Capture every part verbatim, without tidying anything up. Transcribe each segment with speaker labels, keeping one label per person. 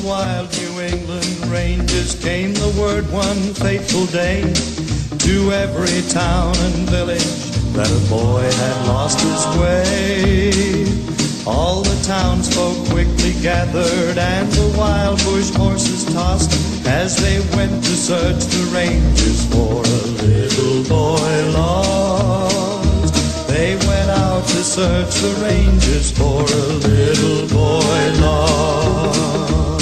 Speaker 1: wild New England ranges came the word one fateful day to every town and village that a boy had lost his way. All the townsfolk quickly gathered and the wild bush horses tossed as they went to search the ranges for a little boy lost. They went out to search the ranges for a little boy lost.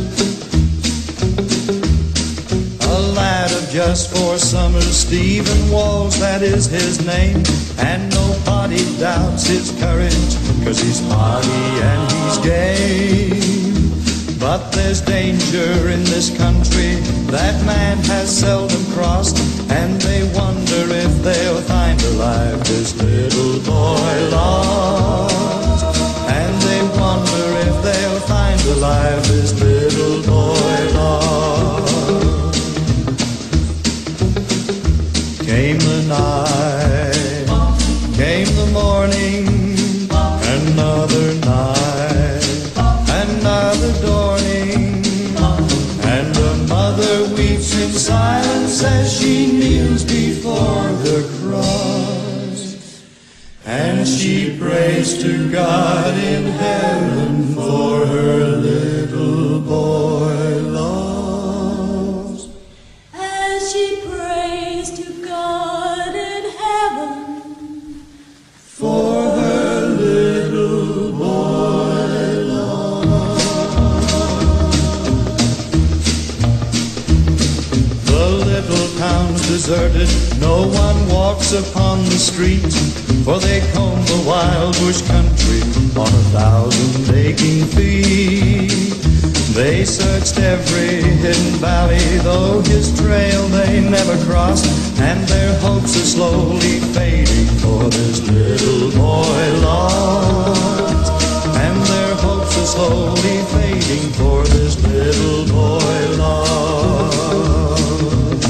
Speaker 1: A lad of just four summers, Stephen Walls, that is his name, and nobody doubts his courage, 'cause he's hardy and he's game. But there's danger in this country that man has seldom crossed, and they wonder if they'll find alive this little boy lost. And they wonder if they'll find alive this little boy lost. Came the night, came the morning, another night, another dawning, and a mother weeps in silence as she kneels before the cross, and she prays to God in heaven for her little boy lost.
Speaker 2: As she prays to God in heaven
Speaker 1: for her little boy lost. The little town's deserted, no one walks upon the street, for they comb the wild bush country on a thousand aching feet. They searched every hidden valley, though his trail they never crossed, and their hopes are slowly fading for this little boy lost. And their hopes are slowly fading for this little boy lost.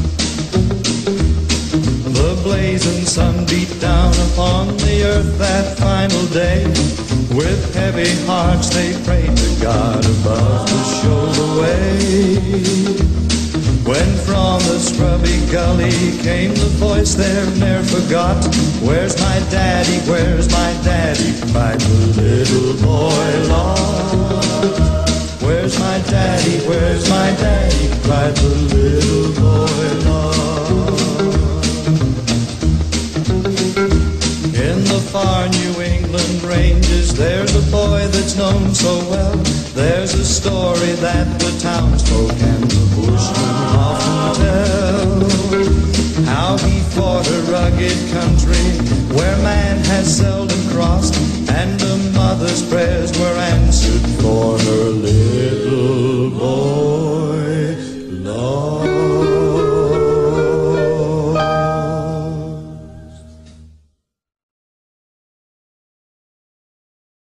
Speaker 1: The blazing sun beat down upon the earth that final day. With heavy hearts they prayed to God above to show the way. When from the scrubby gully came the voice they've ne'er forgot, "Where's my daddy, where's my daddy?" cried the little boy lost. "Where's my daddy, where's my daddy?" cried the little boy lost. In the far New England ranges, there's a boy that's known so well. There's a story that the townsfolk and the bushmen often tell, how he fought a rugged country where man has seldom crossed, and a mother's prayers were answered for her little boy lost.